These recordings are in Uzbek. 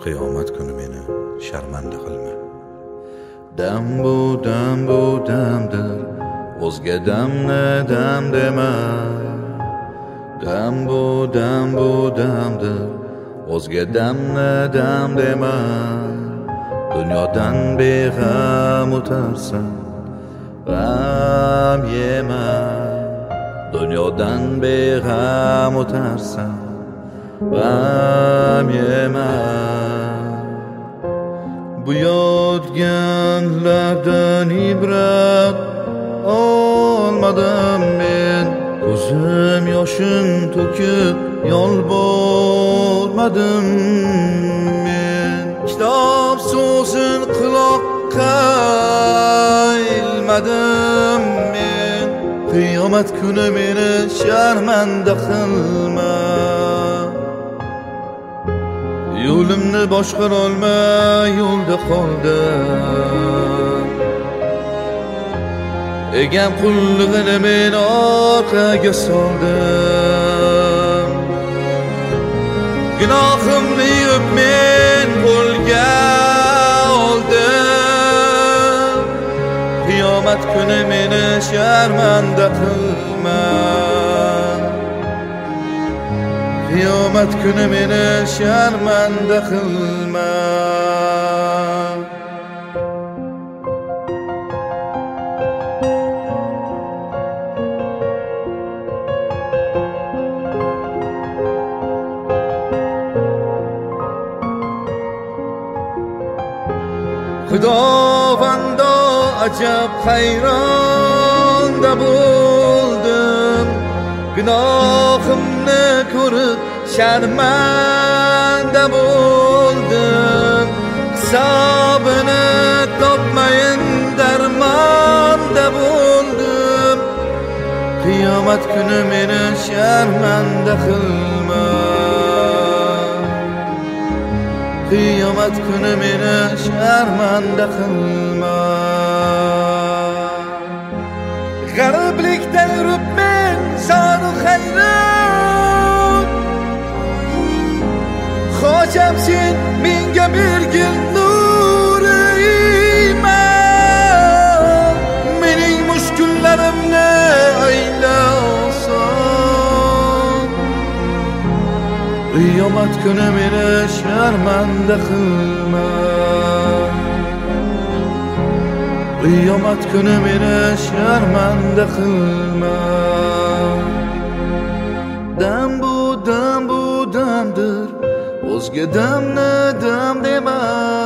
qiyomat kuni meni sharmanda qilma. Dam bu damdir, o'zga damni dam dema. Dam bu damdir, o'zga damni dam dema. Dunyodan beg'am o'tarsan, g'am yema. Dunyodan beg'am o'tarsan, g'am yema. Bu yodganlardan ibrat olmadim men. Ko'zim yoshin to'kib yolbormadim men. Kitob so'zin quloqqa ilmadim men. Qiyomat kuni meni sharmanda qilma. Yo'limni boshqarolmay yo'lda qoldim. Egam qullig'ini men orqaga soldim. Gunohimni yuvib men qo'lga oldim. Qiyomat kuni meni sharmanda qilma. Qiyomat kuni meni sharmanda qilma. Xudovando ajab hayronda bo'ldim. Gunohimni ko'rib sharmanda bo'ldim. Hisobini topmayin darmonda bo'ldim. Qiyomat kuni meni sharmanda qilma. Qiyomat kuni meni sharmanda qilma. G'ariblikda yurib men sonu hayron. Xo'jam sen menga bergin nuri iymon. Mening mushkullarimni ayla oson. Qiyomat kuni meni sharmanda qilma. Qiyomat kuni meni sharmanda qilma. Dam bu damdir, o'zga damni dam dema.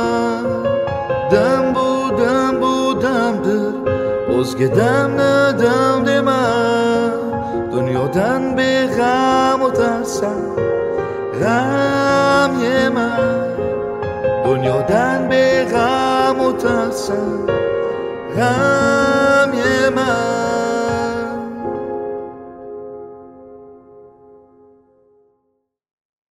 Dam bu damdir, o'zga damni dam dema. Dunyodan beg'am o'tarsan, g'am yema. Dunyodan beg'am o'tarsan, g'am yema.